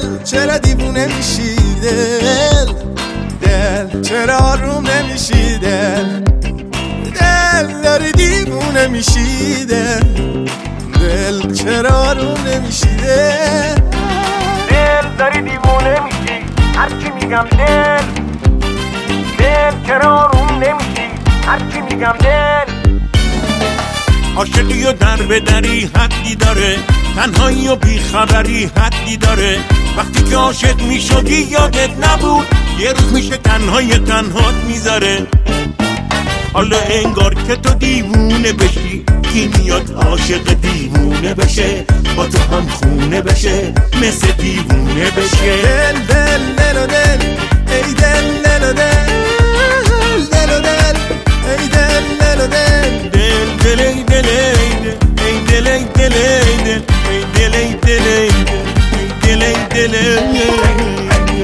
دل چرا دیوونه میشی دل چرا آروم نمیشی دل داری دیوونه میشی دل چرا آروم نمیشی دل داری دیوونه میشی هرچی میگم دل چرا آروم نمیشی هرچی میگم دل عاشقی و در به دری حدی داره، تنهایی و بیخبری حدی داره. وقتی که عاشق میشدی یادت نبود یه روز میشه تنهات میذاره. حالا انگار که تو دیوونه بشی، کی میاد عاشق دیوونه بشه، با تو هم خونه بشه، مثل دیوونه بشه. دل دل دل و دل ای دل دل و دل دل و دل ای دل دل و دل دل دل ای دل ای دل ای دل ای دل ای دل ای دل ای دل ای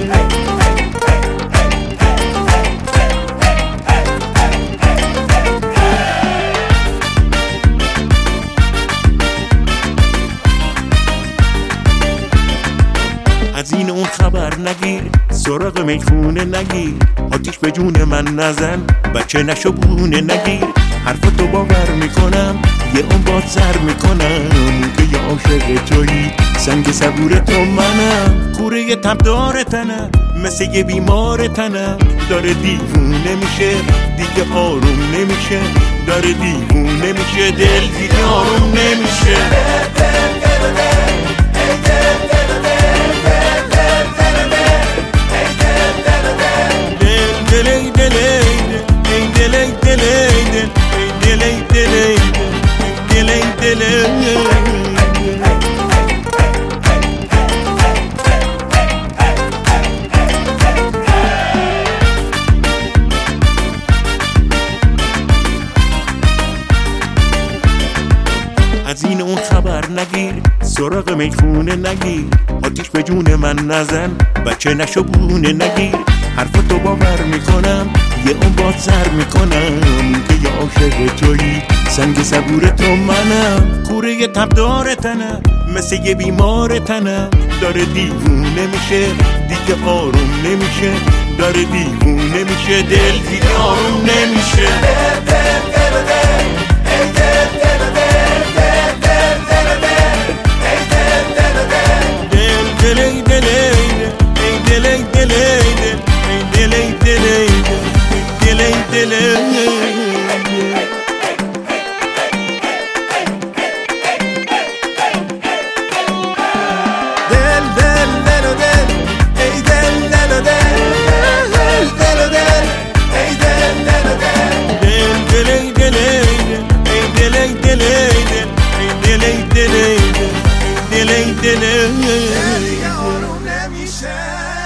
از این اون خبر نگیر، سراغ میخونه نگیر، آتیش به جون من نزن، بچه نشو بونه نگیر. حرفتو باور میکنم، یه اون باد سر میکنم که یه عاشق تویی، سنگ صبور تو منم. کوره تبدار تنم، مثل یه بیمار تنم، داره دیوونه میشه دیگه آروم نمیشه، داره دیوونه میشه دل دیگه آروم نمیشه. از این اون خبر نگیر، سراغ میخونه نگیر، آتیش به جون من نزن، بچه نشو بونه نگیر. حرفتو باور میکنم، یه اون باد سر میکنم که یه عاشق تویی، سنگ صبور تو منم. کوره تبدار تنم، مثل یه بیمار تنم، داره دیوونه میشه دیگه آروم نمیشه، داره دیوونه میشه دل دیگه آروم نمیشه. دیگه آروم نمیشه.